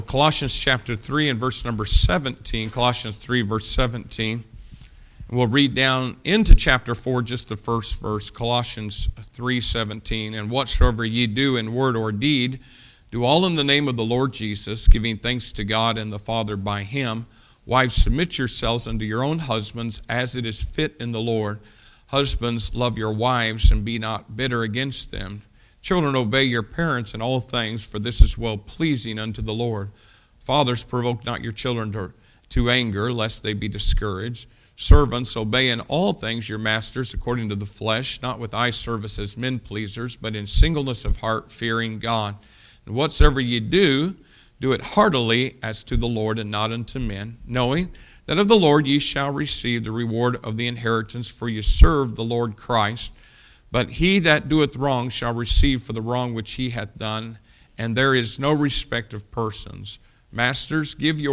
Colossians chapter 3 and verse number 17. Colossians 3 verse 17. And we'll read down into chapter 4, just the first verse. Colossians 3:17. And whatsoever ye do in word or deed, do all in the name of the Lord Jesus, giving thanks to God and the Father by him. Wives, submit yourselves unto your own husbands, as it is fit in the Lord. Husbands, love your wives, and be not bitter against them. Children, obey your parents in all things, for this is well-pleasing unto the Lord. Fathers, provoke not your children to anger, lest they be discouraged. Servants, obey in all things your masters according to the flesh, not with eye service as men pleasers, but in singleness of heart, fearing God. And whatsoever ye do, do it heartily as to the Lord and not unto men, knowing that of the Lord ye shall receive the reward of the inheritance, for ye serve the Lord Christ. But he that doeth wrong shall receive for the wrong which he hath done, and there is no respect of persons. Masters, give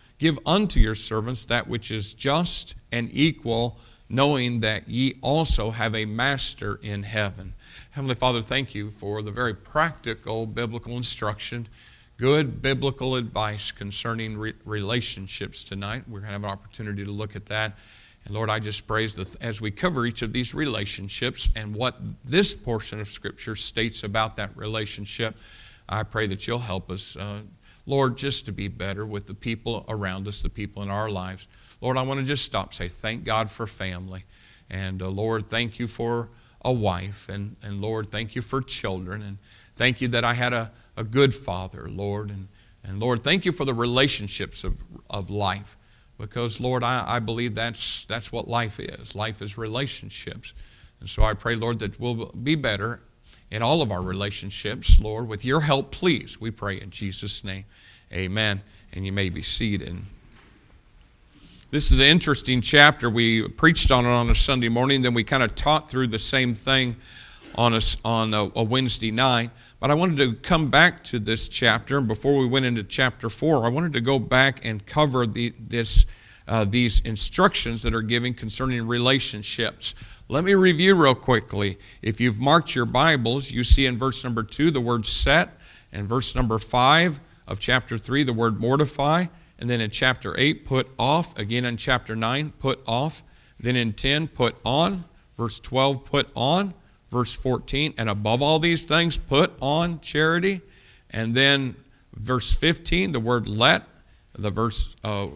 unto your servants that which is just and equal, knowing that ye also have a master in heaven. Heavenly Father, thank you for the very practical biblical instruction, good biblical advice concerning relationships tonight. We're going to have an opportunity to look at that. And Lord, I just praise as we cover each of these relationships and what this portion of Scripture states about that relationship, I pray that you'll help us, Lord, just to be better with the people around us, the people in our lives. Lord, I want to just stop and say thank God for family. And Lord, thank you for a wife. And Lord, thank you for children. And thank you that I had a good father, Lord. And Lord, thank you for the relationships of life. Because, Lord, I believe that's what life is. Life is relationships. And so I pray, Lord, that we'll be better in all of our relationships, Lord. With your help, please, we pray in Jesus' name. Amen. And you may be seated. This is an interesting chapter. We preached on it on a Sunday morning, then we kind of taught through the same thing on a Wednesday night. But I wanted to come back to this chapter. And before we went into chapter 4, I wanted to go back and cover these instructions that are given concerning relationships. Let me review real quickly. If you've marked your Bibles, you see in verse number 2 the word set, and verse number 5 of chapter 3 the word mortify, and then in chapter 8 put off, again in chapter 9 put off, then in 10 put on, verse 12 put on, verse 14, and above all these things, put on charity. And then verse 15, the word let. The verse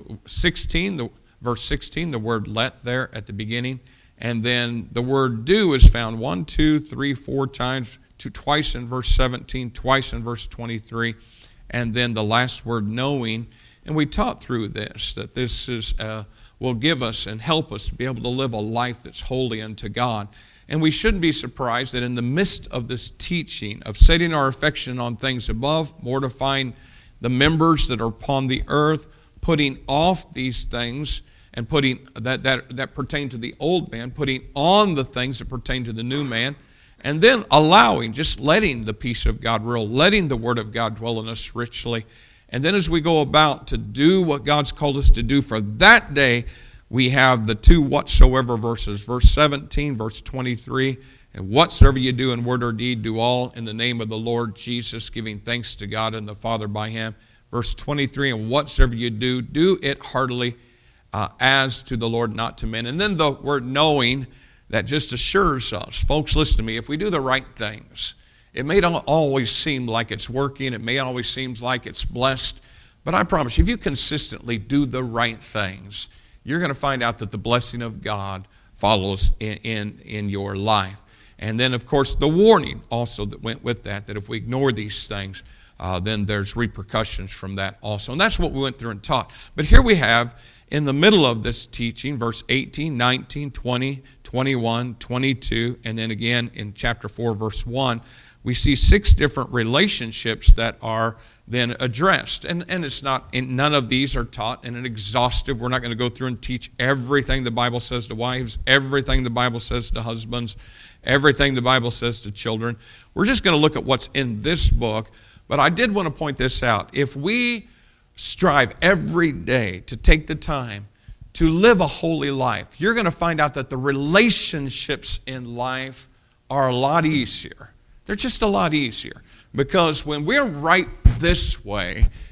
16, the word let there at the beginning. And then the word do is found 1, 2, 3, 4 times, twice in verse 17, twice in verse 23. And then the last word knowing. And we taught through this, that this will give us and help us to be able to live a life that's holy unto God. And we shouldn't be surprised that in the midst of this teaching of setting our affection on things above, mortifying the members that are upon the earth, putting off these things and putting that pertain to the old man, putting on the things that pertain to the new man, and then allowing, just letting the peace of God rule, letting the word of God dwell in us richly. And then as we go about to do what God's called us to do for that day, we have the two whatsoever verses, verse 17, verse 23, and whatsoever you do in word or deed, do all in the name of the Lord Jesus, giving thanks to God and the Father by him. Verse 23, and whatsoever you do, do it heartily as to the Lord, not to men. And then the word knowing, that just assures us, folks, listen to me, if we do the right things, it may not always seem like it's working, it may always seem like it's blessed, but I promise you, if you consistently do the right things, you're going to find out that the blessing of God follows in your life. And then, of course, the warning also that went with that if we ignore these things, then there's repercussions from that also. And that's what we went through and taught. But here we have, in the middle of this teaching, verse 18, 19, 20, 21, 22, and then again in chapter 4, verse 1, we see 6 different relationships that are then addressed. And it's not, none of these are taught in an exhaustive, we're not going to go through and teach everything the Bible says to wives, everything the Bible says to husbands, everything the Bible says to children. We're just going to look at what's in this book. But I did want to point this out. If we strive every day to take the time to live a holy life, you're going to find out that the relationships in life are a lot easier. They're just a lot easier. Because when we're right this way,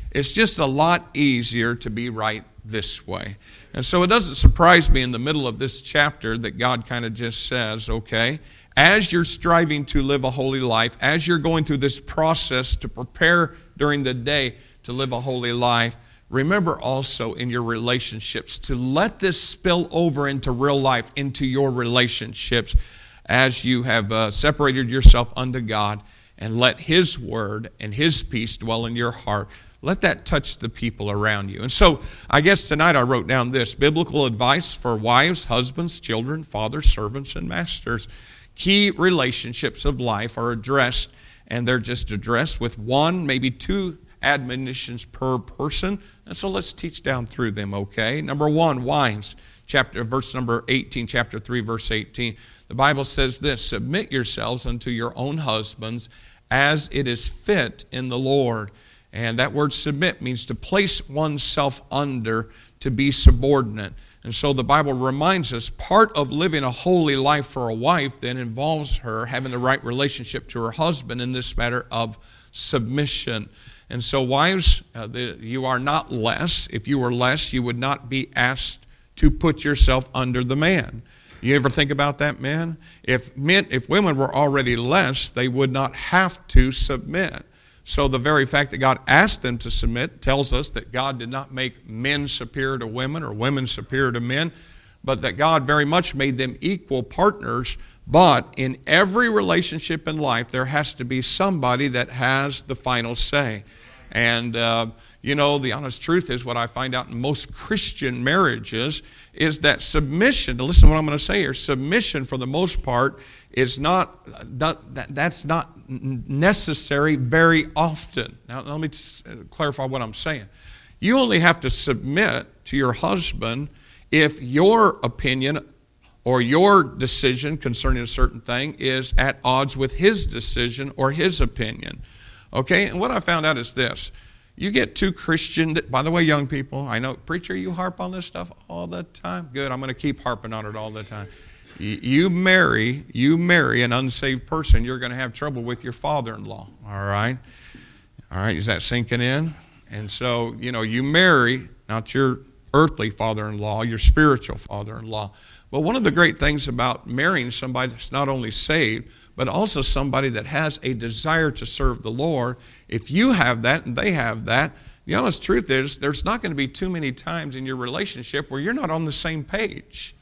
It's just a lot easier to be right this way. And so it doesn't surprise me in the middle of this chapter that God kind of just says, okay, as you're striving to live a holy life, as you're going through this process to prepare during the day to live a holy life, remember also in your relationships to let this spill over into real life, into your relationships as you have separated yourself unto God, and let His word and His peace dwell in your heart. Let that touch the people around you. And so I guess tonight I wrote down this: biblical advice for wives, husbands, children, fathers, servants, and masters. Key relationships of life are addressed, and they're just addressed with one, maybe two admonitions per person. And so let's teach down through them, okay? Number one, wives, verse number 18, chapter 3, verse 18. The Bible says this: submit yourselves unto your own husbands as it is fit in the Lord. And that word submit means to place oneself under, to be subordinate. And so the Bible reminds us part of living a holy life for a wife then involves her having the right relationship to her husband in this matter of submission. And so wives, you are not less. If you were less, you would not be asked to put yourself under the man. You ever think about that, men? If women were already less, they would not have to submit. So the very fact that God asked them to submit tells us that God did not make men superior to women or women superior to men, but that God very much made them equal partners. But in every relationship in life, there has to be somebody that has the final say. And, the honest truth is what I find out in most Christian marriages is that submission, to listen to what I'm going to say here, submission for the most part is that's not necessary very often. Now, let me clarify what I'm saying. You only have to submit to your husband if your opinion or your decision concerning a certain thing is at odds with his decision or his opinion. Okay, and what I found out is this. You get two Christian, by the way, young people, I know, preacher, you harp on this stuff all the time. Good, I'm going to keep harping on it all the time. You marry an unsaved person, you're going to have trouble with your father-in-law, all right? All right, is that sinking in? And so, you marry not your earthly father-in-law, your spiritual father-in-law. But one of the great things about marrying somebody that's not only saved, but also somebody that has a desire to serve the Lord, if you have that and they have that, the honest truth is there's not going to be too many times in your relationship where you're not on the same page.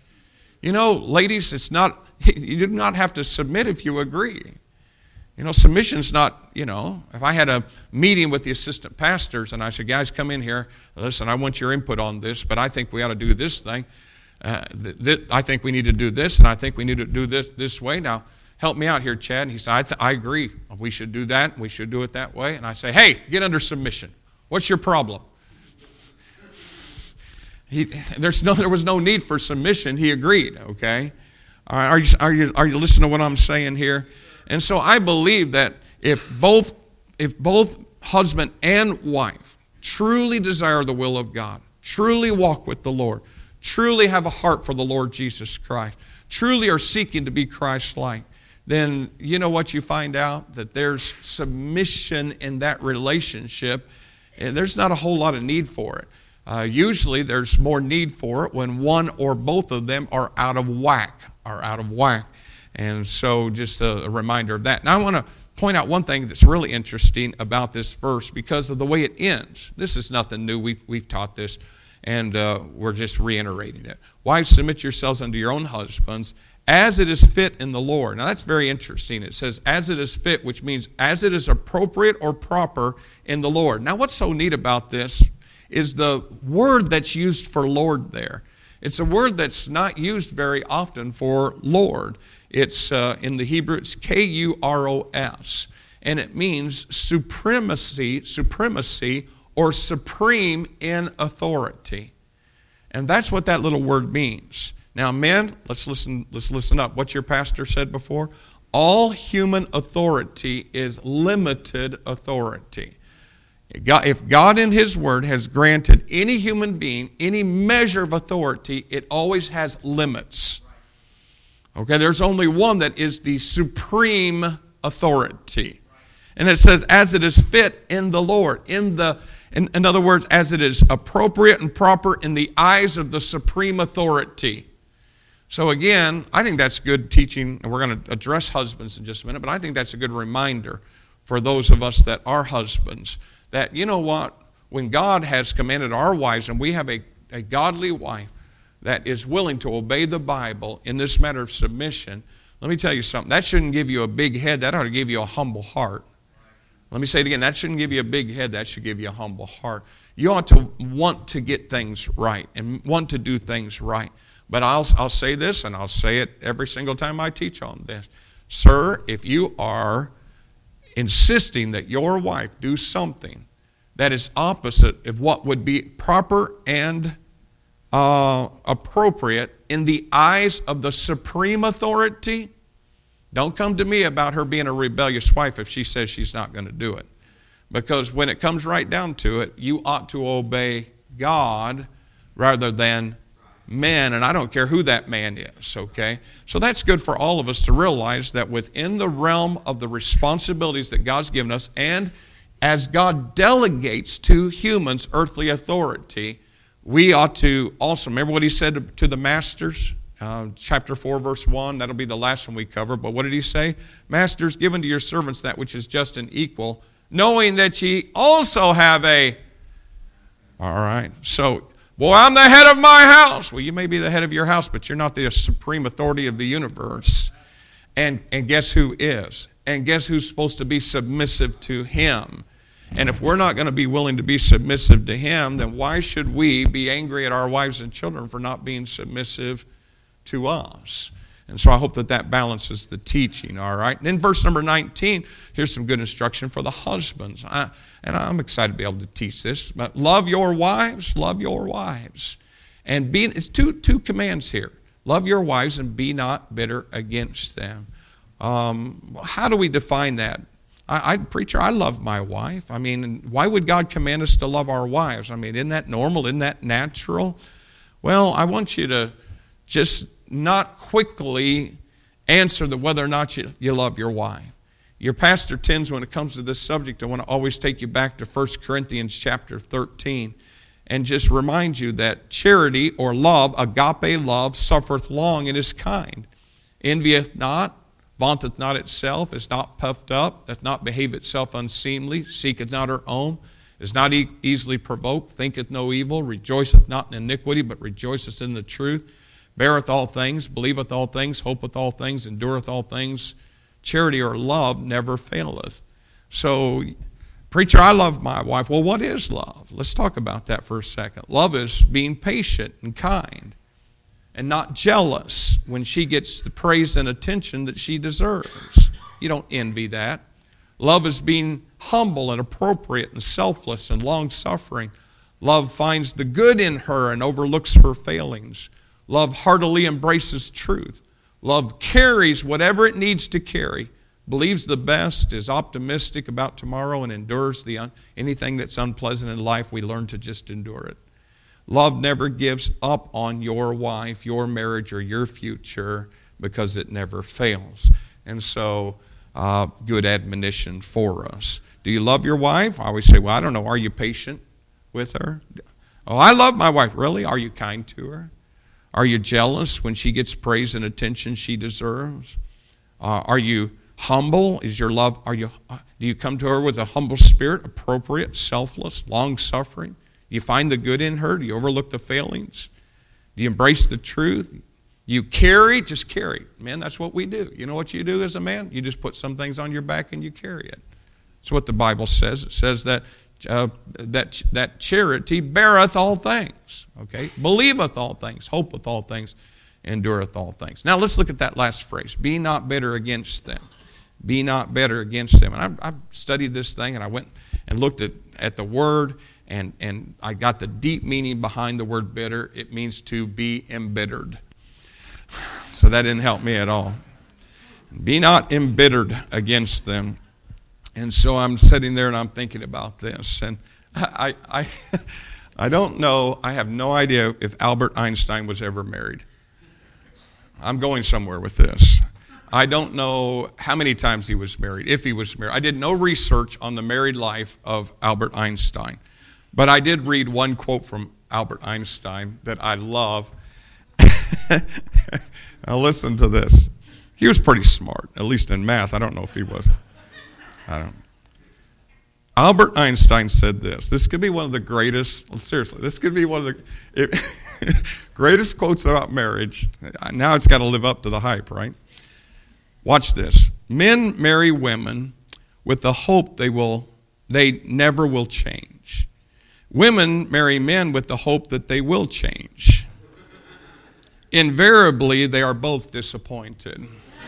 Ladies, you do not have to submit if you agree. Submission's not, if I had a meeting with the assistant pastors and I said, guys, come in here, listen, I want your input on this, but I think we ought to do this thing. I think we need to do this, and I think we need to do this way. Now, help me out here, Chad. And he said, I agree. We should do that. We should do it that way. And I say, hey, get under submission. What's your problem? There was no need for submission. He agreed, okay? All right, are you listening to what I'm saying here? And so I believe that if both husband and wife truly desire the will of God, truly walk with the Lord, truly have a heart for the Lord Jesus Christ, truly are seeking to be Christ-like, then you know what you find out? That there's submission in that relationship, and there's not a whole lot of need for it. Usually there's more need for it when one or both of them are out of whack. And so just a reminder of that. Now I want to point out one thing that's really interesting about this verse because of the way it ends. This is nothing new. We've taught this, and we're just reiterating it. Wives, submit yourselves unto your own husbands as it is fit in the Lord. Now that's very interesting. It says as it is fit, which means as it is appropriate or proper in the Lord. Now what's so neat about this is the word that's used for Lord there. It's a word that's not used very often for Lord. It's in the Hebrew, it's K-U-R-O-S, and it means supremacy, or supreme in authority. And that's what that little word means. Now, men, let's listen up. What your pastor said before, all human authority is limited authority. If God in His Word has granted any human being any measure of authority, it always has limits. Okay, there's only one that is the supreme authority. And it says, as it is fit in the Lord. In the In other words, as it is appropriate and proper in the eyes of the supreme authority. So again, I think that's good teaching, and we're going to address husbands in just a minute, but I think that's a good reminder for those of us that are husbands, that you know what, when God has commanded our wives, and we have a godly wife that is willing to obey the Bible in this matter of submission, let me tell you something, that shouldn't give you a big head, that ought to give you a humble heart. Let me say it again, that shouldn't give you a big head, that should give you a humble heart. You ought to want to get things right and want to do things right. But I'll say this, and I'll say it every single time I teach on this. Sir, if you are insisting that your wife do something that is opposite of what would be proper and appropriate in the eyes of the supreme authority, don't come to me about her being a rebellious wife if she says she's not going to do it. Because when it comes right down to it, you ought to obey God rather than men, and I don't care who that man is, okay? So that's good for all of us to realize that within the realm of the responsibilities that God's given us, and as God delegates to humans earthly authority, we ought to also, remember what he said to the masters? Chapter 4, verse 1, that'll be the last one we cover, but what did he say? Masters, give unto your servants that which is just and equal, knowing that ye also have all right, so, boy, I'm the head of my house. Well, you may be the head of your house, but you're not the supreme authority of the universe. And guess who is? And guess who's supposed to be submissive to him? And if we're not going to be willing to be submissive to him, then why should we be angry at our wives and children for not being submissive to us? And so I hope that balances the teaching, all right? And in verse number 19, here's some good instruction for the husbands. And I'm excited to be able to teach this. But love your wives, love your wives. And it's two commands here. Love your wives and be not bitter against them. How do we define that? Preacher, I love my wife. I mean, why would God command us to love our wives? I mean, isn't that normal? Isn't that natural? Well, I want you to just not quickly answer whether or not you love your wife. Your pastor tends, when it comes to this subject, I want to always take you back to 1 Corinthians chapter 13 and just remind you that charity or love, agape love, suffereth long and is kind, envieth not, vaunteth not itself, is not puffed up, doth not behave itself unseemly, seeketh not her own, is not easily provoked, thinketh no evil, rejoiceth not in iniquity, but rejoiceth in the truth, beareth all things, believeth all things, hopeth all things, endureth all things. Charity or love never faileth. So, preacher, I love my wife. Well, what is love? Let's talk about that for a second. Love is being patient and kind and not jealous when she gets the praise and attention that she deserves. You don't envy that. Love is being humble and appropriate and selfless and long-suffering. Love finds the good in her and overlooks her failings. Love heartily embraces truth. Love carries whatever it needs to carry, believes the best, is optimistic about tomorrow, and endures anything that's unpleasant in life. We learn to just endure it. Love never gives up on your wife, your marriage, or your future because it never fails. And so, good admonition for us. Do you love your wife? I always say, well, I don't know. Are you patient with her? Oh, I love my wife. Really? Are you kind to her? Are you jealous when she gets praise and attention she deserves? Are you humble? Is your love? Do you come to her with a humble spirit, appropriate, selfless, long-suffering? Do you find the good in her? Do you overlook the failings? Do you embrace the truth? You carry, just carry. Man, that's what we do. You know what you do as a man? You just put some things on your back and you carry it. That's what the Bible says. It says that that charity beareth all things, okay? Believeth all things, hopeth all things, endureth all things. Now let's look at that last phrase. Be not bitter against them. Be not bitter against them. And I've studied this thing, and I went and looked at the word, and I got the deep meaning behind the word bitter. It means to be embittered. So that didn't help me at all. Be not embittered against them. And so I'm sitting there and I'm thinking about this. And I don't know, I have no idea if Albert Einstein was ever married. I'm going somewhere with this. I don't know how many times he was married, if he was married. I did no research on the married life of Albert Einstein. But I did read one quote from Albert Einstein that I love. Now listen to this. He was pretty smart, at least in math. I don't know if he was. I don't. Albert Einstein said this. This could be one of the greatest, seriously, this could be one of the greatest quotes about marriage. Now it's got to live up to the hype, right? Watch this. Men marry women with the hope they never will change. Women marry men with the hope that they will change. Invariably, they are both disappointed.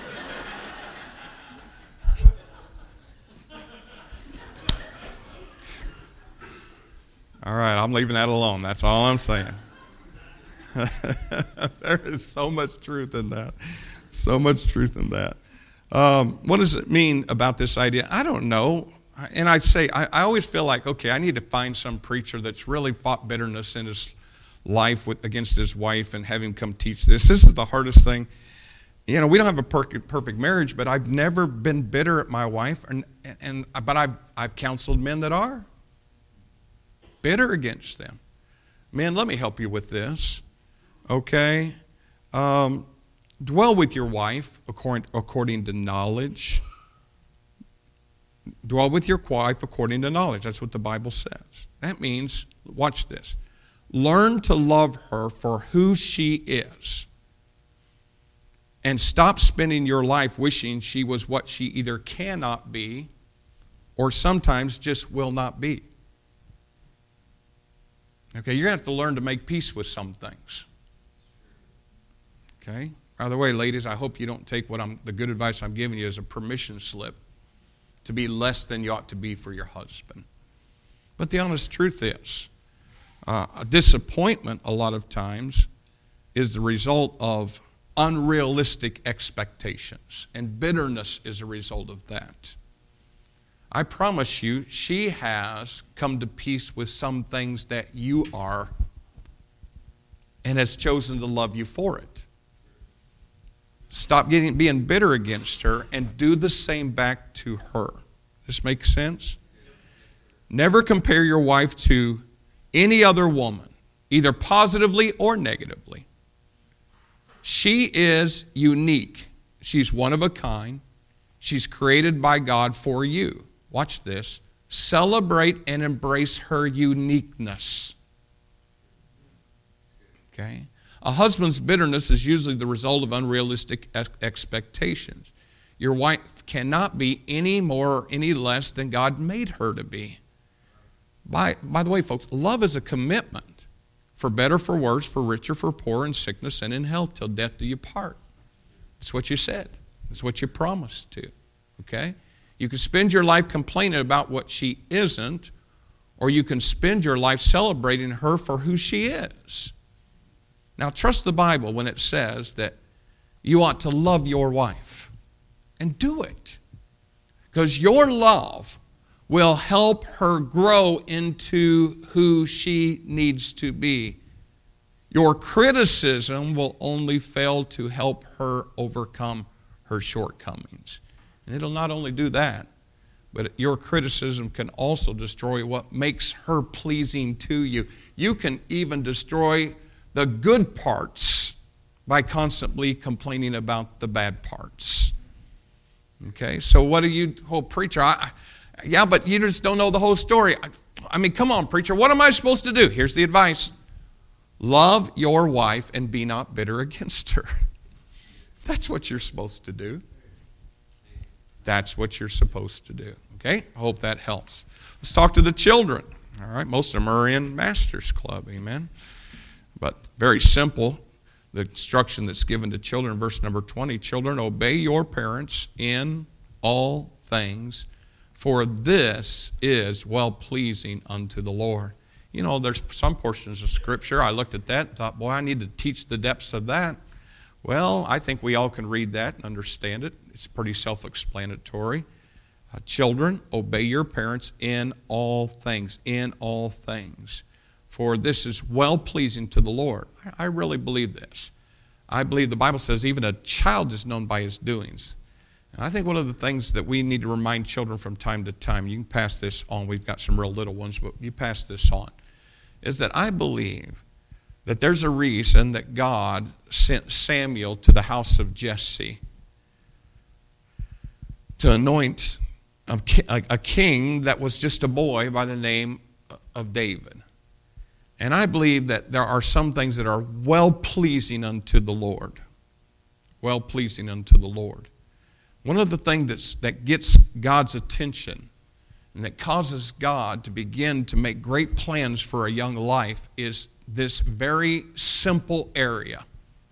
All right, I'm leaving that alone. That's all I'm saying. There is so much truth in that. So much truth in that. What does it mean about this idea? I don't know. And I always feel like, okay, I need to find some preacher that's really fought bitterness in his life against his wife and have him come teach this. This is the hardest thing. We don't have a perfect marriage, but I've never been bitter at my wife. But I've counseled men that are bitter against them. Men, let me help you with this. Okay? Dwell with your wife according to knowledge. Dwell with your wife according to knowledge. That's what the Bible says. That means, watch this, learn to love her for who she is. And stop spending your life wishing she was what she either cannot be or sometimes just will not be. Okay, you're going to have to learn to make peace with some things. Okay? By the way, ladies, I hope you don't take the good advice I'm giving you as a permission slip to be less than you ought to be for your husband. But the honest truth is, a disappointment a lot of times is the result of unrealistic expectations, and bitterness is a result of that. I promise you, she has come to peace with some things that you are and has chosen to love you for it. Stop being bitter against her and do the same back to her. This makes sense? Never compare your wife to any other woman, either positively or negatively. She is unique. She's one of a kind. She's created by God for you. Watch this. Celebrate and embrace her uniqueness. Okay? A husband's bitterness is usually the result of unrealistic expectations. Your wife cannot be any more or any less than God made her to be. By the way, folks, love is a commitment. For better, for worse, for richer, for poor, in sickness and in health, till death do you part. That's what you said. That's what you promised to. Okay? You can spend your life complaining about what she isn't, or you can spend your life celebrating her for who she is. Now, trust the Bible when it says that you ought to love your wife. And do it. Because your love will help her grow into who she needs to be. Your criticism will only fail to help her overcome her shortcomings. And it'll not only do that, but your criticism can also destroy what makes her pleasing to you. You can even destroy the good parts by constantly complaining about the bad parts. Okay, so what do you, preacher, yeah, but you just don't know the whole story. I mean, come on, preacher, what am I supposed to do? Here's the advice. Love your wife and be not bitter against her. That's what you're supposed to do. That's what you're supposed to do. Okay? I hope that helps. Let's talk to the children. All right? Most of them are in Master's Club. Amen? But very simple. The instruction that's given to children, verse number 20. Children, obey your parents in all things, for this is well-pleasing unto the Lord. You know, there's some portions of Scripture, I looked at that and thought, boy, I need to teach the depths of that. Well, I think we all can read that and understand it. It's pretty self-explanatory. Children, obey your parents in all things. In all things. For this is well-pleasing to the Lord. I really believe this. I believe the Bible says even a child is known by his doings. And I think one of the things that we need to remind children from time to time, you can pass this on. We've got some real little ones, but you pass this on. is that I believe that there's a reason that God sent Samuel to the house of Jesse to anoint a king that was just a boy by the name of David. And I believe that there are some things that are well-pleasing unto the Lord. Well-pleasing unto the Lord. One of the things that gets God's attention and that causes God to begin to make great plans for a young life is this very simple area.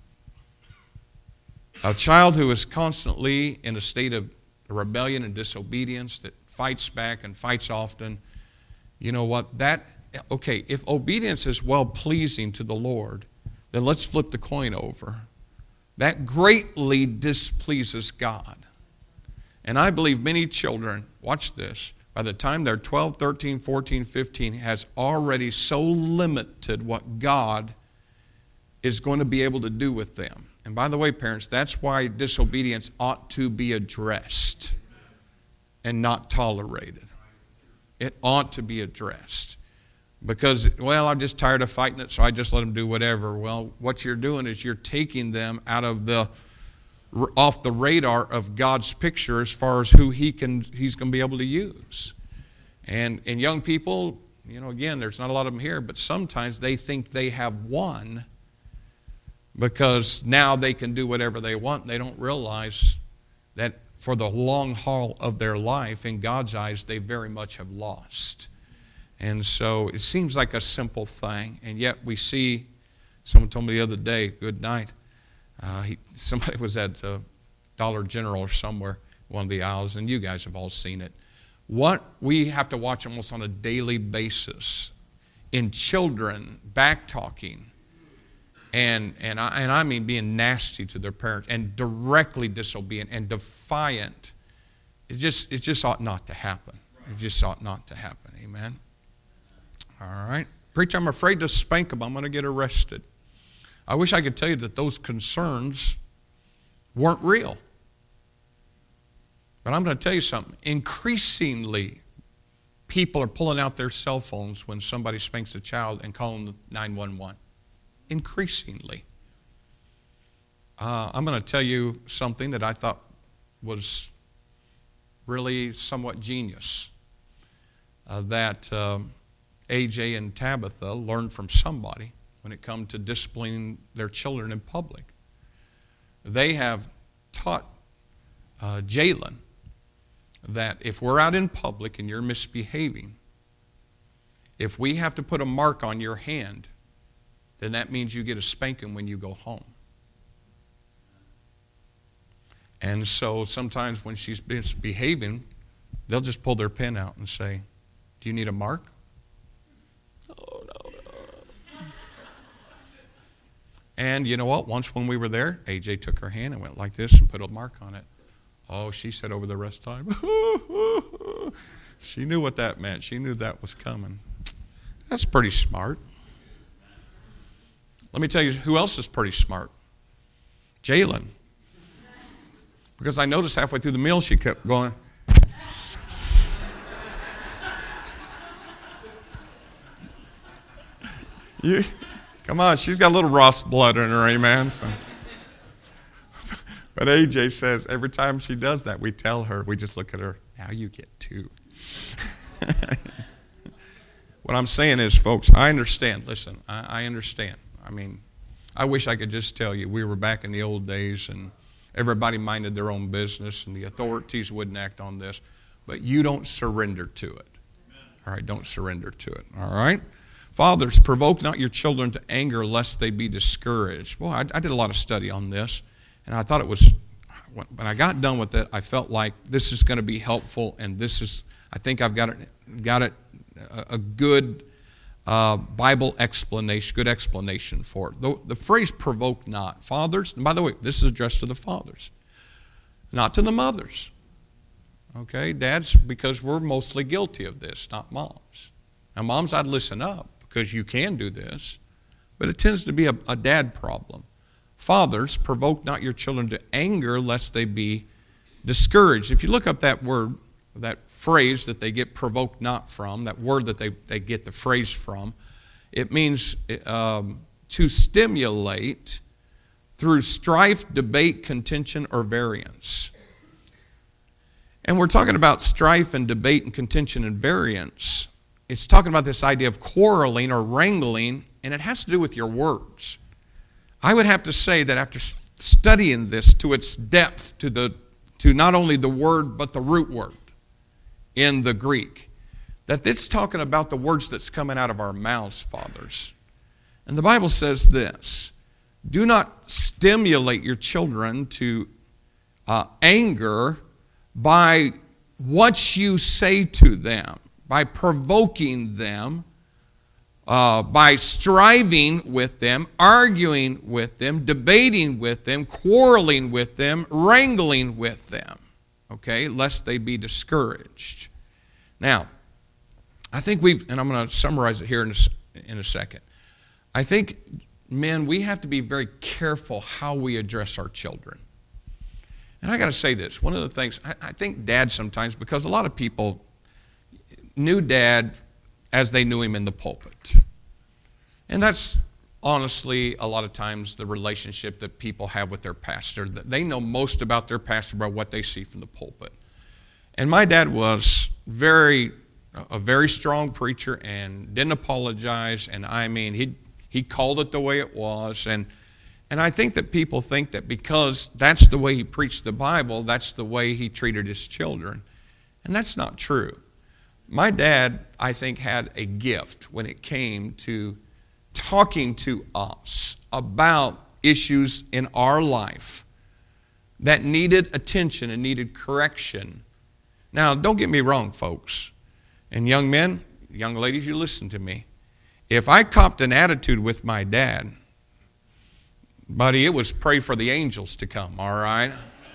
A child who is constantly in a state of rebellion and disobedience, that fights back and fights often, you know what, okay, if obedience is well-pleasing to the Lord, then let's flip the coin over. That greatly displeases God. And I believe many children, watch this, by the time they're 12, 13, 14, 15, has already so limited what God is going to be able to do with them. And by the way, parents, that's why disobedience ought to be addressed and not tolerated. It ought to be addressed. Because, well, I'm just tired of fighting it, so I just let them do whatever. Well, what you're doing is you're taking them off the radar of God's picture as far as who He's going to be able to use. And young people, you know, again, there's not a lot of them here, but sometimes they think they have won because now they can do whatever they want. They don't realize that for the long haul of their life, in God's eyes, they very much have lost. And so it seems like a simple thing, and yet we see, someone told me the other day, good night, somebody was at Dollar General or somewhere, one of the aisles, and you guys have all seen it. What we have to watch almost on a daily basis in children back-talking, and I mean being nasty to their parents and directly disobedient and defiant. It just ought not to happen. It just ought not to happen. Amen. All right. Preacher, I'm afraid to spank them. I'm going to get arrested. I wish I could tell you that those concerns weren't real. But I'm going to tell you something. Increasingly, people are pulling out their cell phones when somebody spanks a child and calling 911. Increasingly. I'm going to tell you something that I thought was really somewhat genius. That AJ and Tabitha learned from somebody when it comes to disciplining their children in public. They have taught Jalen that if we're out in public and you're misbehaving, if we have to put a mark on your hand, then that means you get a spanking when you go home. And so sometimes when she's misbehaving, they'll just pull their pen out and say, "Do you need a mark?" "Oh, no. And you know what? Once when we were there, AJ took her hand and went like this and put a mark on it. Oh, she said over the rest of the time, she knew what that meant. She knew that was coming. That's pretty smart. Let me tell you who else is pretty smart. Jalen. Because I noticed halfway through the meal she kept going. Come on, she's got a little Ross blood in her, amen? So. But AJ says every time she does that, we tell her, we just look at her, now you get two. What I'm saying is, folks, I understand. Listen, I understand. I mean, I wish I could just tell you we were back in the old days and everybody minded their own business and the authorities wouldn't act on this. But you don't surrender to it. All right, don't surrender to it. All right? Fathers, provoke not your children to anger lest they be discouraged. Well, I did a lot of study on this, and I thought it was, when I got done with it, I felt like this is going to be helpful, and this is, I think I've got it a good Bible explanation, good explanation for it. The phrase provoke not. Fathers, and by the way, this is addressed to the fathers, not to the mothers. Okay, dads, because we're mostly guilty of this, not moms. Now, moms, I'd listen up because you can do this, but it tends to be a dad problem. Fathers, provoke not your children to anger lest they be discouraged. If you look up that word, that phrase that they get provoked not from, that word that they get the phrase from, It means to stimulate through strife, debate, contention, or variance. And we're talking about strife and debate and contention and variance. It's talking about this idea of quarreling or wrangling, and it has to do with your words. I would have to say that after studying this to its depth, to not only the word but the root word in the Greek, that it's talking about the words that's coming out of our mouths, fathers. And the Bible says this: do not stimulate your children to anger by what you say to them, by provoking them, by striving with them, arguing with them, debating with them, quarreling with them, wrangling with them, okay, lest they be discouraged. Now, I think and I'm going to summarize it here in a second. I think, men, we have to be very careful how we address our children. And I got to say this, one of the things, I think dad sometimes, because a lot of people knew dad as they knew him in the pulpit. And that's honestly a lot of times the relationship that people have with their pastor. They know most about their pastor by what they see from the pulpit. And my dad was a very strong preacher and didn't apologize. And I mean, he called it the way it was. And I think that people think that because that's the way he preached the Bible, that's the way he treated his children. And that's not true. My dad, I think, had a gift when it came to talking to us about issues in our life that needed attention and needed correction. Now, don't get me wrong, folks. And young men, young ladies, you listen to me. If I copped an attitude with my dad, buddy, it was pray for the angels to come, all right?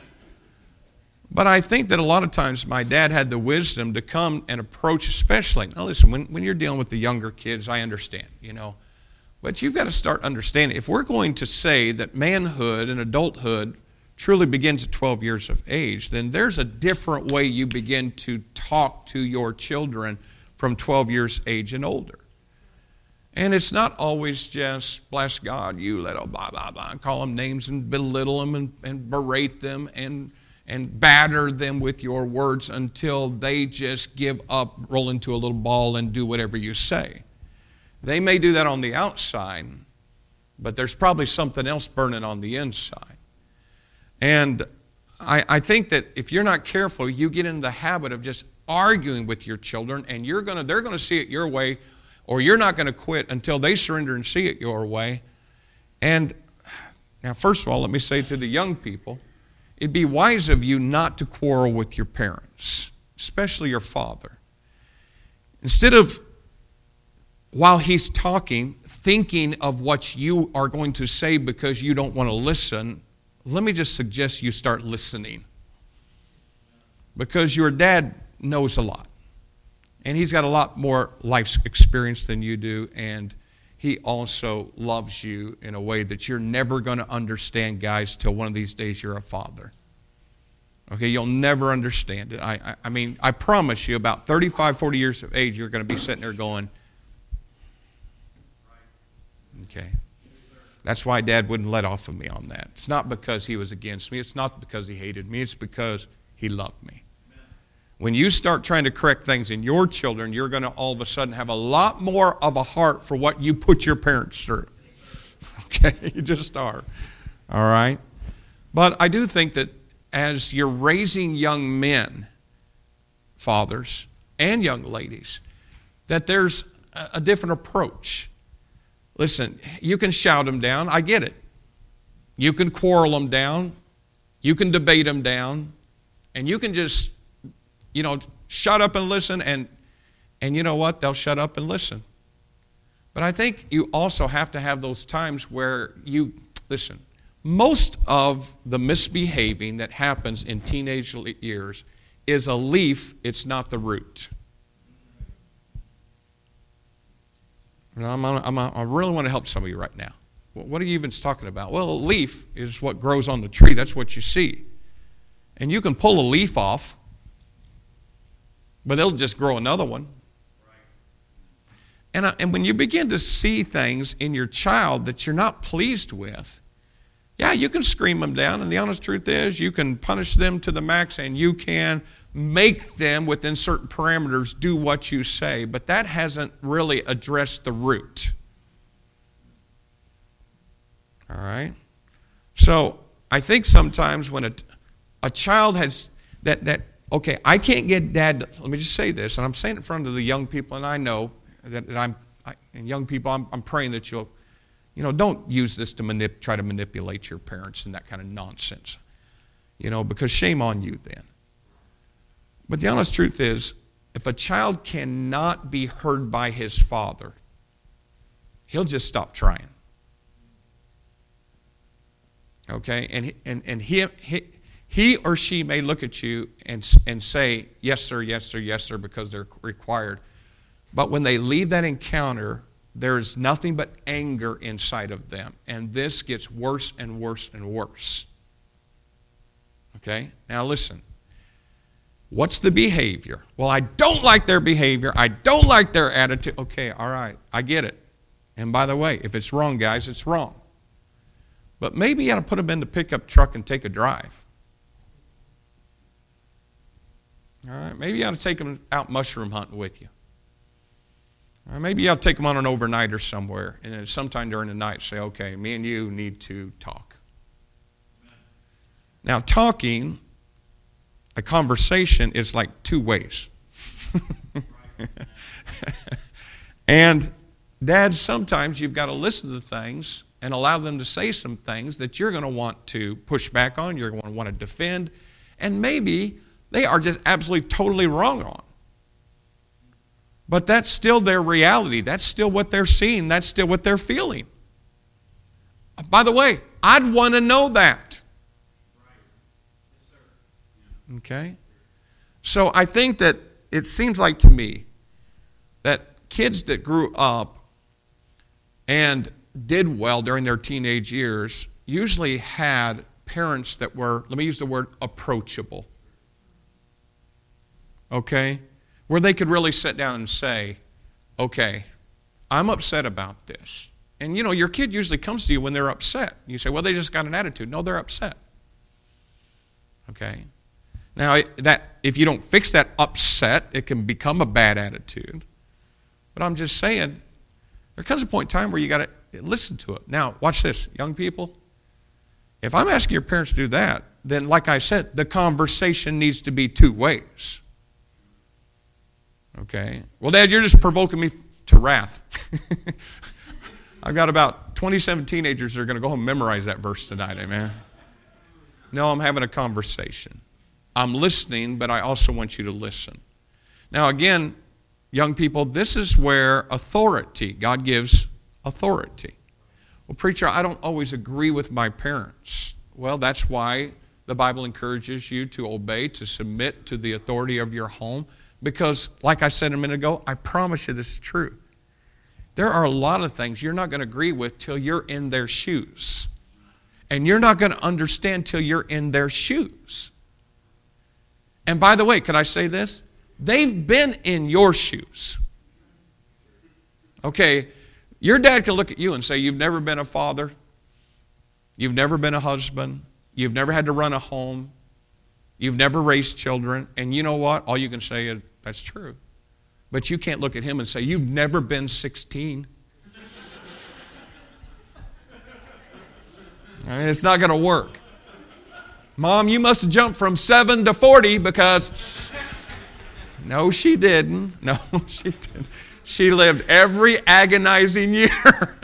But I think that a lot of times my dad had the wisdom to come and approach, especially, now listen, when you're dealing with the younger kids, I understand, but you've got to start understanding. If we're going to say that manhood and adulthood truly begins at 12 years of age, then there's a different way you begin to talk to your children from 12 years age and older. And it's not always just, bless God, you little blah, blah, blah, and call them names and belittle them and berate them and batter them with your words until they just give up, roll into a little ball, and do whatever you say. They may do that on the outside, but there's probably something else burning on the inside. And I think that if you're not careful, you get into the habit of just arguing with your children, and they're going to see it your way, or you're not going to quit until they surrender and see it your way. And now, first of all, let me say to the young people, it'd be wise of you not to quarrel with your parents, especially your father. Instead of, while he's talking, thinking of what you are going to say because you don't want to listen, let me just suggest you start listening. Because your dad knows a lot. And he's got a lot more life experience than you do, and he also loves you in a way that you're never going to understand, guys, till one of these days you're a father. Okay, you'll never understand it. I mean, I promise you, about 35, 40 years of age, you're going to be sitting there going, okay. That's why Dad wouldn't let off of me on that. It's not because he was against me. It's not because he hated me. It's because he loved me. When you start trying to correct things in your children, you're going to all of a sudden have a lot more of a heart for what you put your parents through. Okay, you just are. All right? But I do think that as you're raising young men, fathers, and young ladies, that there's a different approach. Listen, you can shout them down. I get it. You can quarrel them down. You can debate them down. And you can just, shut up and listen. And you know what? They'll shut up and listen. But I think you also have to have those times where listen, most of the misbehaving that happens in teenage years is a leaf. It's not the root. I really want to help some of you right now. What are you even talking about? Well, a leaf is what grows on the tree. That's what you see. And you can pull a leaf off, but it'll just grow another one. And when you begin to see things in your child that you're not pleased with, yeah, you can scream them down, and the honest truth is you can punish them to the max, and you can make them within certain parameters do what you say, but that hasn't really addressed the root. All right? So I think sometimes when a child has okay, I can't get dad, let me just say this, and I'm saying it in front of the young people, and I know that and young people, I'm praying that you'll, don't use this to try to manipulate your parents and that kind of nonsense, because shame on you then. But the honest truth is, if a child cannot be heard by his father, he'll just stop trying. Okay? And he or she may look at you and say, yes, sir, yes, sir, yes, sir, because they're required. But when they leave that encounter, there is nothing but anger inside of them. And this gets worse and worse and worse. Okay? Now listen. What's the behavior? Well, I don't like their behavior. I don't like their attitude. Okay, all right. I get it. And by the way, if it's wrong, guys, it's wrong. But maybe you ought to put them in the pickup truck and take a drive. All right? Maybe you ought to take them out mushroom hunting with you. Or maybe I'll take them on an overnighter somewhere, and then sometime during the night say, okay, me and you need to talk. Now, talking, a conversation is like two ways. And dads, sometimes you've got to listen to things and allow them to say some things that you're going to want to push back on, you're going to want to defend, and maybe they are just absolutely totally wrong on. But that's still their reality. That's still what they're seeing. That's still what they're feeling. By the way, I'd want to know that. Okay? So I think that it seems like to me that kids that grew up and did well during their teenage years usually had parents that were, let me use the word, approachable. Okay? Where they could really sit down and say, okay, I'm upset about this. And your kid usually comes to you when they're upset. You say, well, they just got an attitude. No, they're upset. Okay? Now, that if you don't fix that upset, it can become a bad attitude. But I'm just saying, there comes a point in time where you got to listen to it. Now, watch this, young people. If I'm asking your parents to do that, then like I said, the conversation needs to be two ways. Okay. Well, Dad, you're just provoking me to wrath. I've got about 27 teenagers that are going to go home and memorize that verse tonight, amen? No, I'm having a conversation. I'm listening, but I also want you to listen. Now, again, young people, this is where authority, God gives authority. Well, preacher, I don't always agree with my parents. Well, that's why the Bible encourages you to obey, to submit to the authority of your home. Because, like I said a minute ago, I promise you this is true. There are a lot of things you're not going to agree with till you're in their shoes. And you're not going to understand till you're in their shoes. And by the way, can I say this? They've been in your shoes. Okay, your dad can look at you and say, you've never been a father. You've never been a husband. You've never had to run a home. You've never raised children. And you know what? All you can say is, that's true. But you can't look at him and say, you've never been 16. I mean, it's not going to work. Mom, you must have jumped from 7 to 40 because... No, she didn't. No, she didn't. She lived every agonizing year.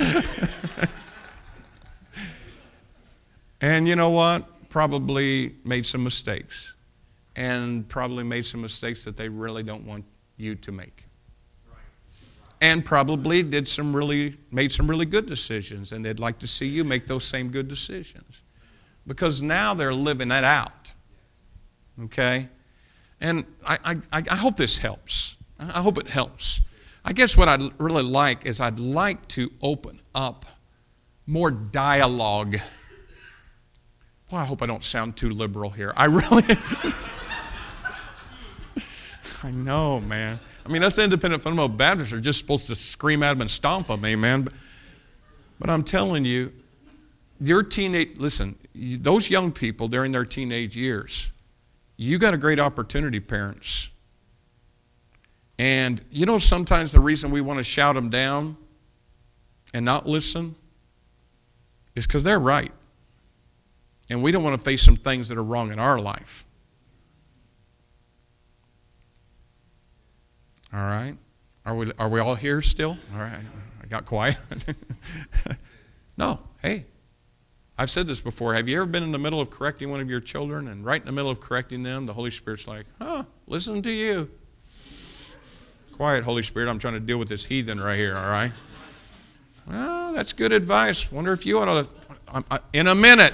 And you know what? Probably made some mistakes. And probably made some mistakes that they really don't want you to make. And probably made some really good decisions, and they'd like to see you make those same good decisions. Because now they're living that out. Okay? And I hope this helps. I hope it helps. I guess what I'd really like is I'd like to open up more dialogue. Boy, I hope I don't sound too liberal here. I really... I know, man. I mean, us independent fundamental Baptists are just supposed to scream at them and stomp them, amen. But I'm telling you, those young people during their teenage years, you got a great opportunity, parents. And you know, sometimes the reason we want to shout them down and not listen is because they're right. And we don't want to face some things that are wrong in our life. All right? Are we all here still? All right. I got quiet. No. Hey, I've said this before. Have you ever been in the middle of correcting one of your children, and right in the middle of correcting them, the Holy Spirit's like, listen to you. Quiet, Holy Spirit. I'm trying to deal with this heathen right here, all right? Well, that's good advice. Wonder if you ought to, in a minute.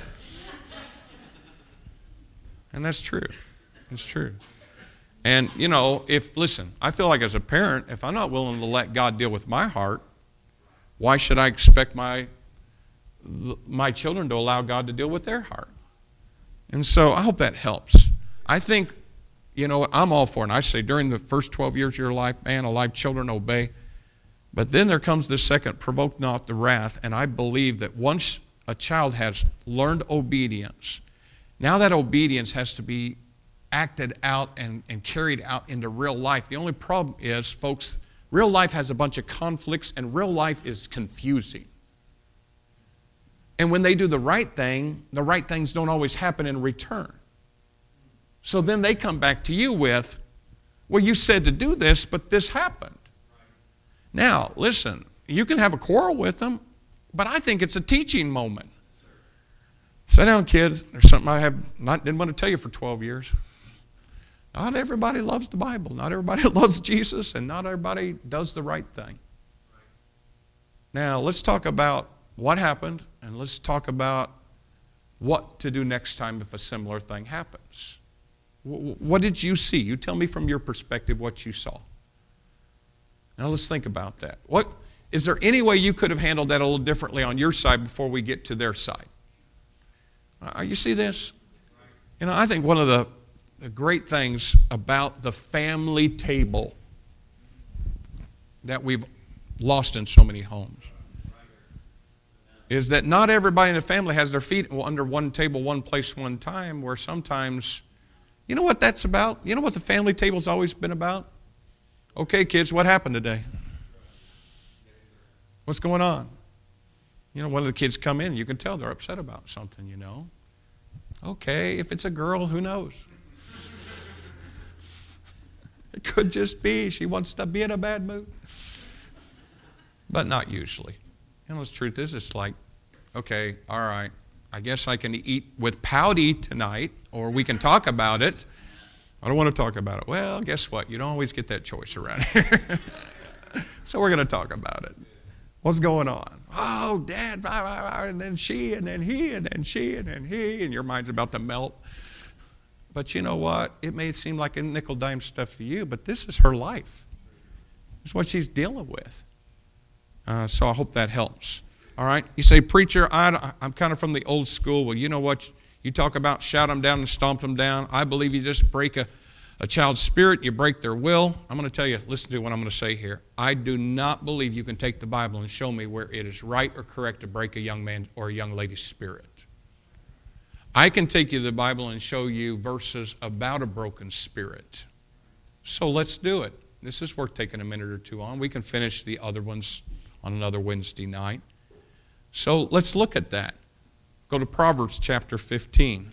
And that's true. It's true. And, you know, I feel like as a parent, if I'm not willing to let God deal with my heart, why should I expect my children to allow God to deal with their heart? And so I hope that helps. I think, you know, I'm all for it. And I say during the first 12 years of your life, man, alive children obey. But then there comes the second, provoke not the wrath. And I believe that once a child has learned obedience, now that obedience has to be acted out and carried out into real life. The only problem is, folks, real life has a bunch of conflicts, and real life is confusing. And when they do the right things don't always happen in return. So then they come back to you with, well, you said to do this, but this happened. Now, listen, you can have a quarrel with them, but I think it's a teaching moment. Sit down, kids. There's something I didn't want to tell you for 12 years. Not everybody loves the Bible. Not everybody loves Jesus, and not everybody does the right thing. Now, let's talk about what happened, and let's talk about what to do next time if a similar thing happens. What did you see? You tell me from your perspective what you saw. Now, let's think about that. Is there any way you could have handled that a little differently on your side before we get to their side? You see this? You know, I think one of the great things about the family table that we've lost in so many homes is that not everybody in the family has their feet under one table, one place, one time, where sometimes, you know what that's about? You know what the family table's always been about? Okay, kids, what happened today? What's going on? You know, one of the kids come in, you can tell they're upset about something, you know. Okay, if it's a girl, who knows? It could just be she wants to be in a bad mood. But not usually. You know, the truth is, it's like, okay, all right, I guess I can eat with Pouty tonight, or we can talk about it. I don't want to talk about it. Well, guess what? You don't always get that choice around here. So we're going to talk about it. What's going on? Oh, Dad, and then she, and then he, and then she, and then he, and your mind's about to melt. But you know what? It may seem like a nickel-dime stuff to you, but this is her life. It's what she's dealing with. So I hope that helps. All right? You say, preacher, I'm kind of from the old school. Well, you know what? You talk about shout them down and stomp them down. I believe you just break a child's spirit, you break their will. I'm going to tell you, listen to what I'm going to say here. I do not believe you can take the Bible and show me where it is right or correct to break a young man or a young lady's spirit. I can take you to the Bible and show you verses about a broken spirit. So let's do it. This is worth taking a minute or two on. We can finish the other ones on another Wednesday night. So let's look at that. Go to Proverbs chapter 15.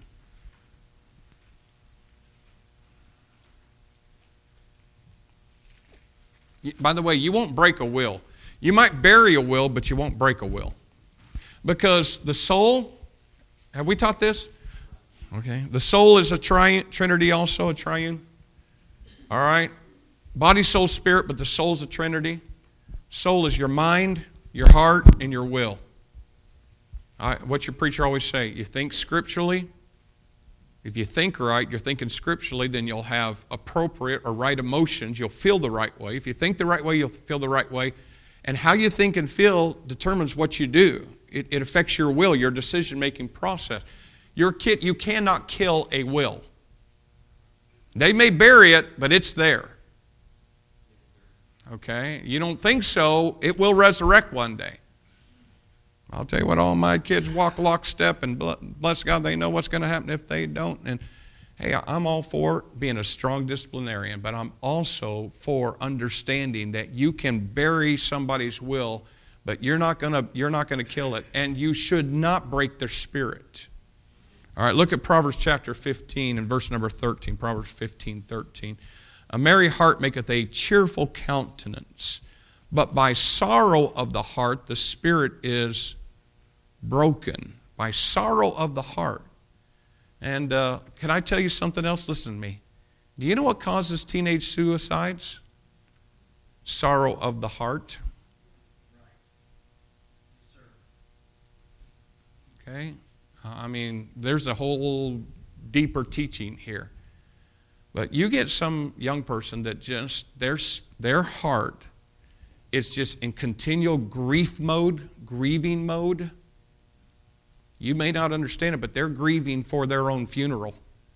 By the way, you won't break a will. You might bury a will, but you won't break a will. Because the soul, have we taught this? Okay. The soul is a trinity also, a triune. All right. Body, soul, spirit, but the soul is a trinity. Soul is your mind, your heart, and your will. What's your preacher always say? You think scripturally. If you think right, you're thinking scripturally, then you'll have appropriate or right emotions. You'll feel the right way. If you think the right way, you'll feel the right way. And how you think and feel determines what you do. It affects your will, your decision-making process. You cannot kill a will. They may bury it, but it's there. Okay? You don't think so, it will resurrect one day. I'll tell you what, all my kids walk lockstep, and bless God, they know what's going to happen if they don't. And hey, I'm all for being a strong disciplinarian, but I'm also for understanding that you can bury somebody's will, but you're not going to kill it, and you should not break their spirit. All right, look at Proverbs chapter 15 and verse number 13. Proverbs 15:13. A merry heart maketh a cheerful countenance, but by sorrow of the heart the spirit is broken. By sorrow of the heart. And can I tell you something else? Listen to me. Do you know what causes teenage suicides? Sorrow of the heart. Okay? I mean, there's a whole deeper teaching here. But you get some young person that just, their heart is just in continual grieving mode. You may not understand it, but they're grieving for their own funeral.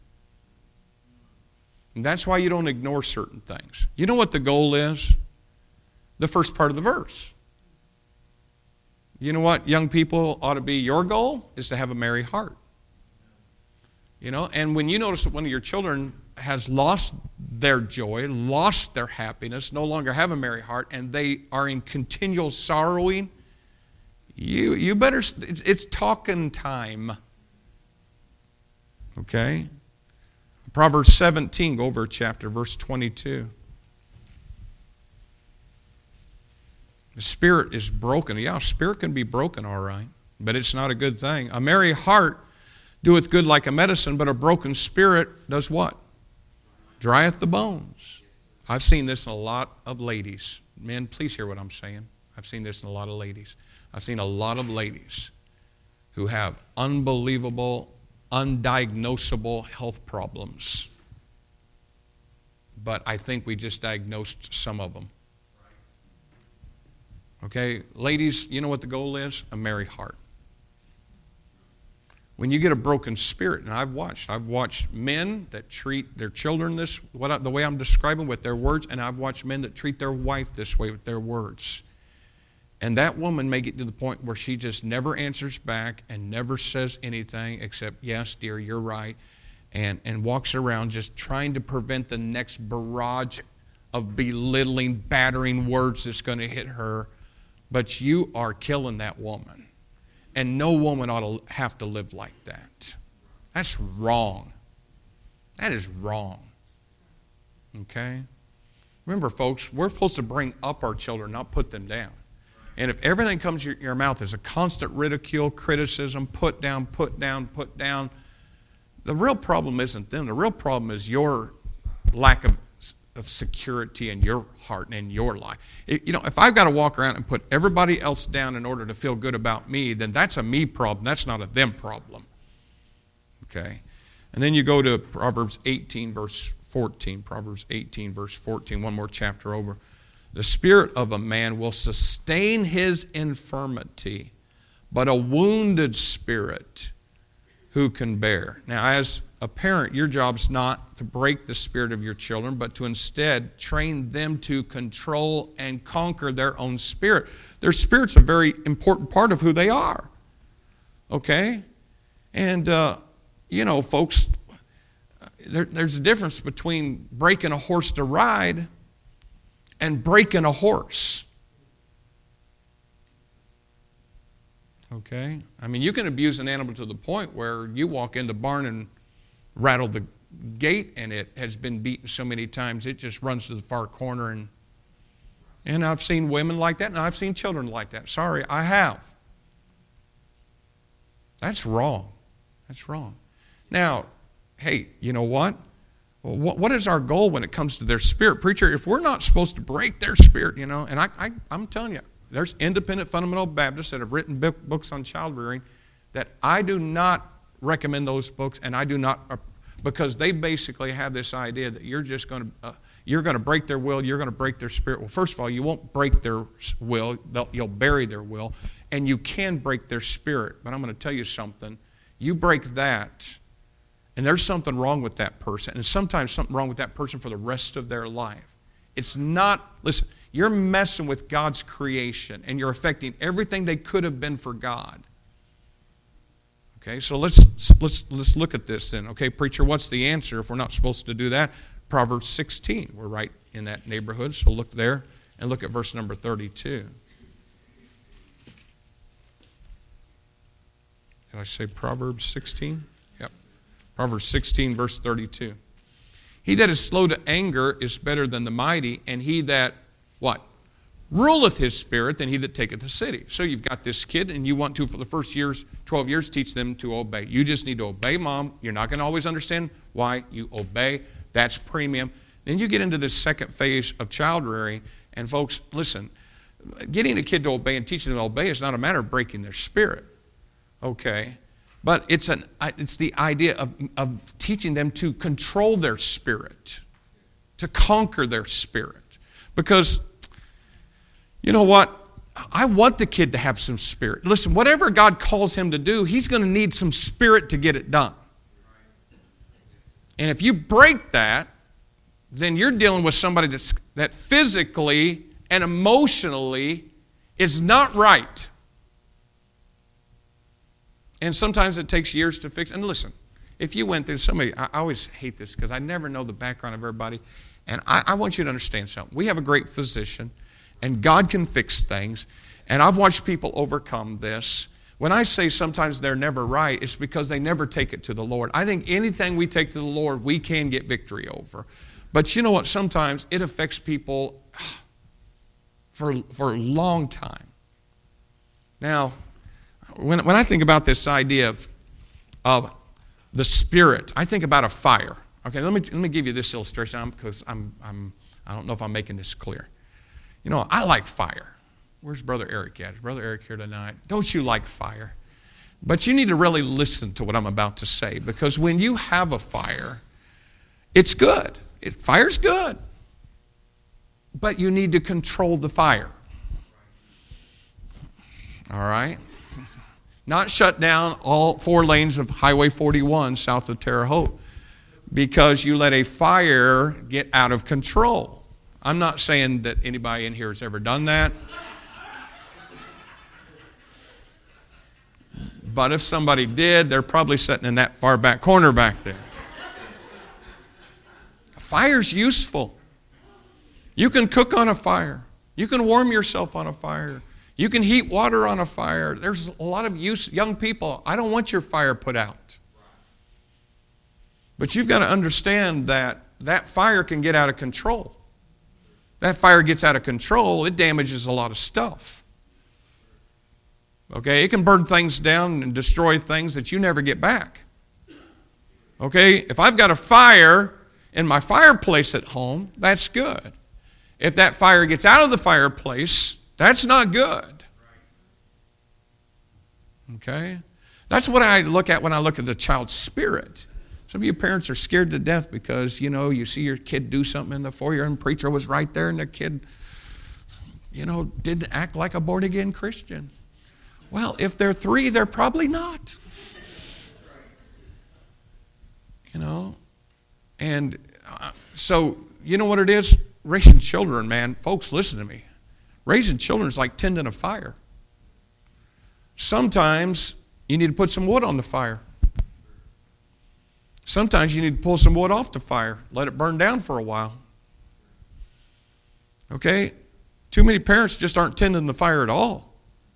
And that's why you don't ignore certain things. You know what the goal is? The first part of the verse. You know what, young people, ought to be your goal? Is to have a merry heart. You know, and when you notice that one of your children has lost their joy, lost their happiness, no longer have a merry heart, and they are in continual sorrowing, you better, it's talking time. Okay? Proverbs 17, go over a chapter, verse 22. The spirit is broken. Yeah, spirit can be broken, all right, but it's not a good thing. A merry heart doeth good like a medicine, but a broken spirit does what? Drieth the bones. I've seen this in a lot of ladies. Men, please hear what I'm saying. I've seen this in a lot of ladies. I've seen a lot of ladies who have unbelievable, undiagnosable health problems. But I think we just diagnosed some of them. Okay, ladies, you know what the goal is? A merry heart. When you get a broken spirit, and I've watched men that treat their children the way I'm describing with their words, and I've watched men that treat their wife this way with their words. And that woman may get to the point where she just never answers back and never says anything except, yes, dear, you're right, and walks around just trying to prevent the next barrage of belittling, battering words that's going to hit her. But you are killing that woman. And no woman ought to have to live like that. That's wrong. That is wrong. Okay? Remember, folks, we're supposed to bring up our children, not put them down. And if everything comes your mouth is a constant ridicule, criticism, put down, the real problem isn't them. The real problem is your lack of security in your heart and in your life. If I've got to walk around and put everybody else down in order to feel good about me, then that's a me problem. That's not a them problem. Okay? And then you go to Proverbs 18, verse 14. Proverbs 18, verse 14, one more chapter over. The spirit of a man will sustain his infirmity, but a wounded spirit who can bear? Now, as a parent, your job's not to break the spirit of your children, but to instead train them to control and conquer their own spirit. Their spirit's a very important part of who they are. Okay? And, folks, there's a difference between breaking a horse to ride and breaking a horse. Okay? I mean, you can abuse an animal to the point where you walk in the barn and rattle the gate, and it has been beaten so many times it just runs to the far corner. And I've seen women like that, and I've seen children like that. Sorry, I have. That's wrong. That's wrong. Now, hey, you know what? Well, what is our goal when it comes to their spirit? Preacher, if we're not supposed to break their spirit, and I'm telling you, there's independent fundamental Baptists that have written books on child rearing that I do not recommend those books, and I do not, because they basically have this idea that you're going to break their will, you're going to break their spirit. Well, first of all, you won't break their will, you'll bury their will, and you can break their spirit. But I'm going to tell you something. You break that, and there's something wrong with that person, and sometimes something wrong with that person for the rest of their life. It's not, listen, you're messing with God's creation and you're affecting everything they could have been for God. Okay, so let's look at this then. Okay, preacher, what's the answer if we're not supposed to do that? Proverbs 16. We're right in that neighborhood, so look there and look at verse number 32. Did I say Proverbs 16? Yep. Proverbs 16, verse 32. He that is slow to anger is better than the mighty, and he that, what? Ruleth his spirit than he that taketh the city. So you've got this kid, and you want to, for the first 12 years, teach them to obey. You just need to obey mom. You're not going to always understand why you obey. That's premium. Then you get into this second phase of child rearing, and folks, listen, getting a kid to obey and teaching them to obey is not a matter of breaking their spirit. Okay, but it's the idea of teaching them to control their spirit, to conquer their spirit. Because, you know what? I want the kid to have some spirit. Listen, whatever God calls him to do, he's going to need some spirit to get it done. And if you break that, then you're dealing with somebody that physically and emotionally is not right. And sometimes it takes years to fix. And listen, if you went through somebody, I always hate this because I never know the background of everybody. And I want you to understand something. We have a great physician, and God can fix things. And I've watched people overcome this. When I say sometimes they're never right, it's because they never take it to the Lord. I think anything we take to the Lord, we can get victory over. But you know what? Sometimes it affects people for a long time. Now, when I think about this idea of the Spirit, I think about a fire. Okay, let me give you this illustration because I don't know if I'm making this clear. You know, I like fire. Where's Brother Eric at? Is Brother Eric here tonight? Don't you like fire? But you need to really listen to what I'm about to say, because when you have a fire, it's good. Fire's good. But you need to control the fire. All right? Not shut down all 4 lanes of Highway 41 south of Terre Haute because you let a fire get out of control. I'm not saying that anybody in here has ever done that. But if somebody did, they're probably sitting in that far back corner back there. Fire's useful. You can cook on a fire. You can warm yourself on a fire. You can heat water on a fire. There's a lot of use. Young people, I don't want your fire put out. But you've got to understand that that fire can get out of control. That fire gets out of control, it damages a lot of stuff. Okay, it can burn things down and destroy things that you never get back. Okay, if I've got a fire in my fireplace at home, that's good. If that fire gets out of the fireplace, that's not good. Okay? That's what I look at when I look at the child's spirit. Some of you parents are scared to death because, you see your kid do something in the foyer and the preacher was right there and the kid, didn't act like a born-again Christian. Well, if they're 3, they're probably not. And so, you know what it is? Raising children, man. Folks, listen to me. Raising children is like tending a fire. Sometimes you need to put some wood on the fire. Sometimes you need to pull some wood off the fire, let it burn down for a while. Okay? Too many parents just aren't tending the fire at all.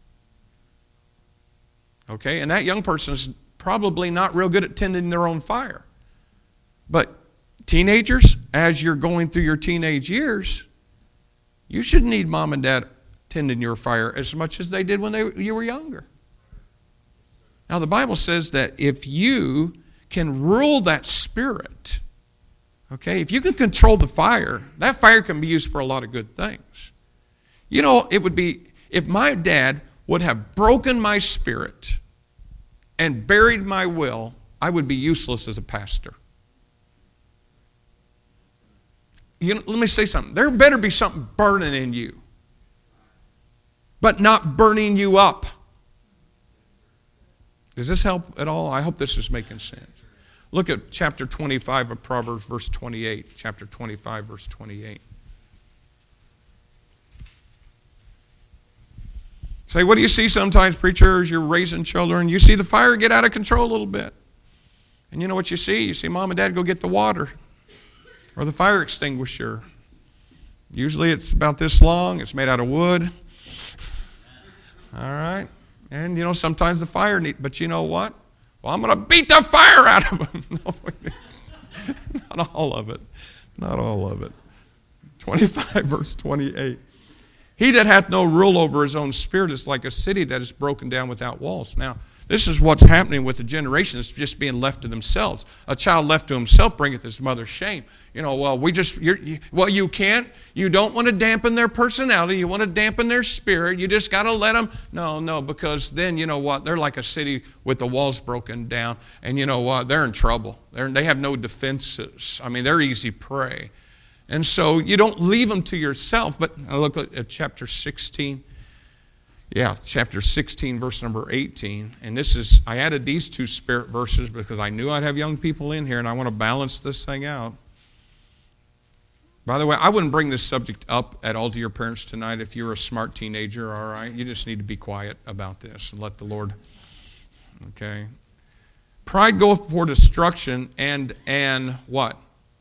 Okay? And that young person is probably not real good at tending their own fire. But teenagers, as you're going through your teenage years, you should need mom and dad tending your fire as much as they did when you were younger. Now, the Bible says that if you can rule that spirit, okay, if you can control the fire, that fire can be used for a lot of good things. It would be, if my dad would have broken my spirit and buried my will, I would be useless as a pastor. Let me say something. There better be something burning in you, but not burning you up. Does this help at all? I hope this is making sense. Look at chapter 25 of Proverbs, verse 28. Chapter 25, verse 28. Say, what do you see sometimes, preachers? You're raising children. You see the fire get out of control a little bit. And you know what you see? You see mom and dad go get the water or the fire extinguisher. Usually it's about this long. It's made out of wood. All right. And, you know, sometimes the fire but you know what? Well, I'm going to beat the fire out of them. Not all of it. Not all of it. 25 verse 28. He that hath no rule over his own spirit is like a city that is broken down without walls. Now, this is what's happening with the generation that's just being left to themselves. A child left to himself bringeth his mother shame. You know, well, you can't. You don't want to dampen their personality. You want to dampen their spirit. You just got to let them. No, because then, you know what? They're like a city with the walls broken down. And you know what? They're in trouble. They have no defenses. I mean, they're easy prey. And so you don't leave them to yourself. But look at chapter 16. Yeah, chapter 16, verse number 18. And I added these two spirit verses because I knew I'd have young people in here and I want to balance this thing out. By the way, I wouldn't bring this subject up at all to your parents tonight if you're a smart teenager, all right? You just need to be quiet about this and let the Lord, okay? Pride goeth before destruction and what?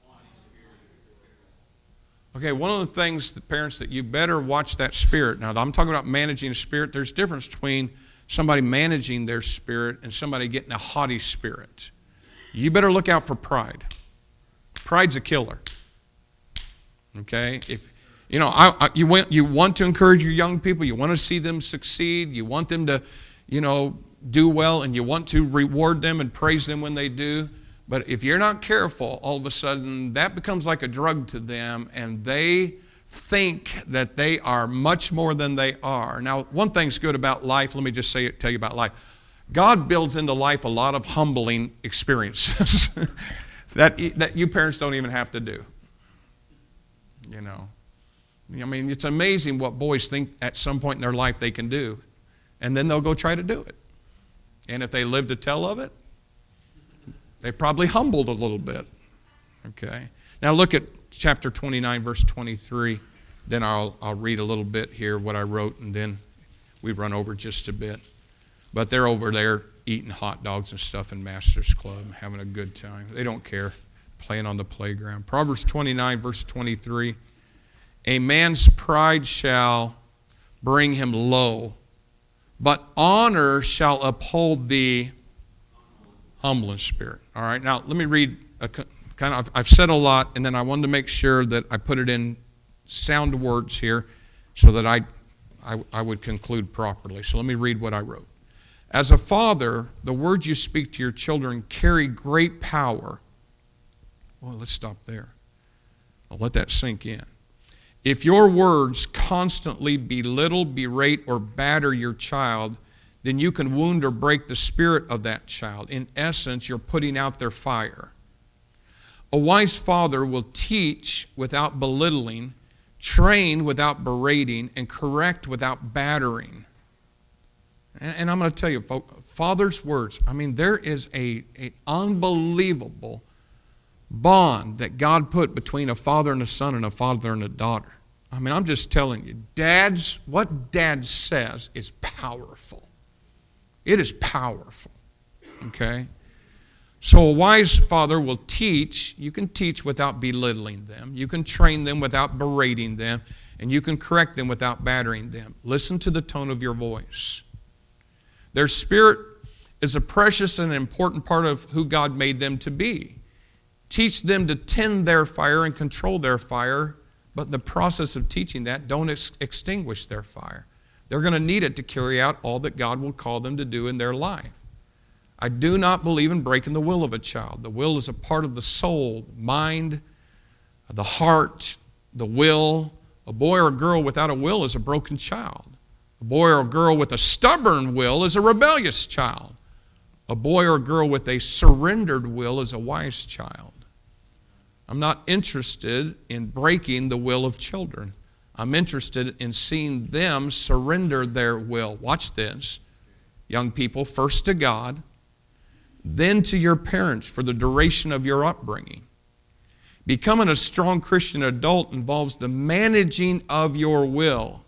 Okay, one of the things, the parents, that you better watch that spirit. Now, I'm talking about managing a spirit. There's a difference between somebody managing their spirit and somebody getting a haughty spirit. You better look out for pride. Pride's a killer. Okay? If you know, you want to encourage your young people. You want to see them succeed. You want them to, you know, do well, and you want to reward them and praise them when they do. But if you're not careful, all of a sudden that becomes like a drug to them, and they think that they are much more than they are. Now, one thing's good about life. Let me just tell you about life. God builds into life a lot of humbling experiences that you parents don't even have to do. You know, I mean, it's amazing what boys think at some point in their life they can do, and then they'll go try to do it. And if they live to tell of it, they probably humbled a little bit. Okay. Now look at chapter 29, verse 23. Then I'll read a little bit here what I wrote, and then we run over just a bit. But they're over there eating hot dogs and stuff in Master's Club, having a good time. They don't care, playing on the playground. Proverbs 29, verse 23. A man's pride shall bring him low, but honor shall uphold the humble in spirit. All right, now let me read I've said a lot, and then I wanted to make sure that I put it in sound words here so that I would conclude properly. So let me read what I wrote. As a father, the words you speak to your children carry great power. Well, let's stop there. I'll let that sink in. If your words constantly belittle, berate, or batter your child, then you can wound or break the spirit of that child. In essence, you're putting out their fire. A wise father will teach without belittling, train without berating, and correct without battering. And I'm going to tell you, father's words, I mean, there is an unbelievable bond that God put between a father and a son and a father and a daughter. I mean, I'm just telling you, what dad says is powerful. It is powerful, okay? So a wise father will teach. You can teach without belittling them. You can train them without berating them. And you can correct them without battering them. Listen to the tone of your voice. Their spirit is a precious and important part of who God made them to be. Teach them to tend their fire and control their fire, but in the process of teaching that, don't extinguish their fire. They're going to need it to carry out all that God will call them to do in their life. I do not believe in breaking the will of a child. The will is a part of the soul, mind, the heart, the will. A boy or a girl without a will is a broken child. A boy or a girl with a stubborn will is a rebellious child. A boy or a girl with a surrendered will is a wise child. I'm not interested in breaking the will of children. I'm interested in seeing them surrender their will. Watch this. Young people, first to God, then to your parents for the duration of your upbringing. Becoming a strong Christian adult involves the managing of your will.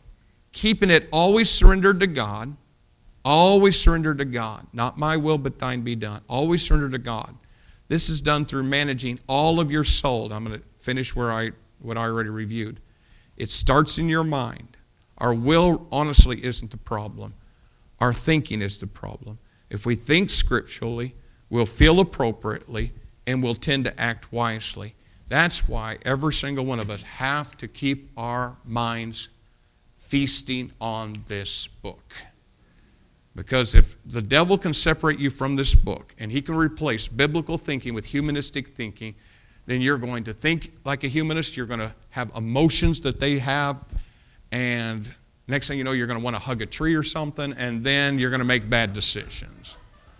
keeping it always surrendered to God. Always surrendered to God. Not my will, but thine be done. Always surrendered to God. This is done through managing all of your soul. I'm going to finish what I already reviewed. It starts in your mind. Our will, honestly, isn't the problem. Our thinking is the problem. If we think scripturally, we'll feel appropriately, and we'll tend to act wisely. That's why every single one of us have to keep our minds feasting on this book. Because if the devil can separate you from this book, and he can replace biblical thinking with humanistic thinking, then you're going to think like a humanist, you're going to have emotions that they have, and next thing you know, you're going to want to hug a tree or something, and then you're going to make bad decisions.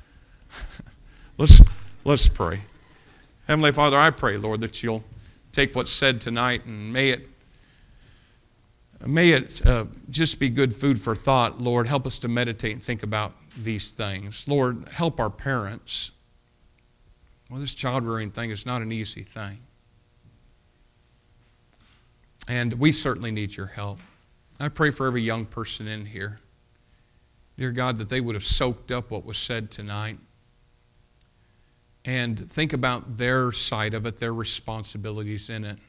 Let's pray. Heavenly Father, I pray, Lord, that you'll take what's said tonight, and may it just be good food for thought. Lord, help us to meditate and think about these things. Lord, help our parents. Well, this child rearing thing is not an easy thing. And we certainly need your help. I pray for every young person in here, dear God, that they would have soaked up what was said tonight and think about their side of it, their responsibilities in it.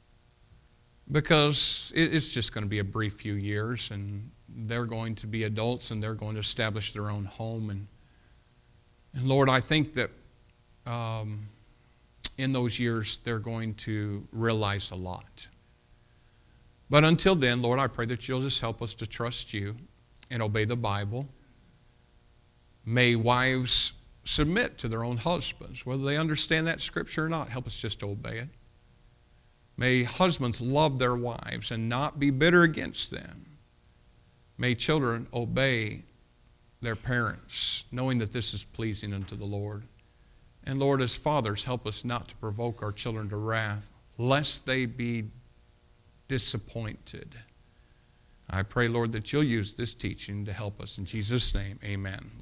Because it's just going to be a brief few years, and they're going to be adults, and they're going to establish their own home. And Lord, I think that in those years, they're going to realize a lot. But until then, Lord, I pray that you'll just help us to trust you and obey the Bible. May wives submit to their own husbands, whether they understand that scripture or not. Help us just to obey it. May husbands love their wives and not be bitter against them. May children obey their parents, knowing that this is pleasing unto the Lord. And Lord, as fathers, help us not to provoke our children to wrath, lest they be disappointed. I pray, Lord, that you'll use this teaching to help us. In Jesus' name, amen.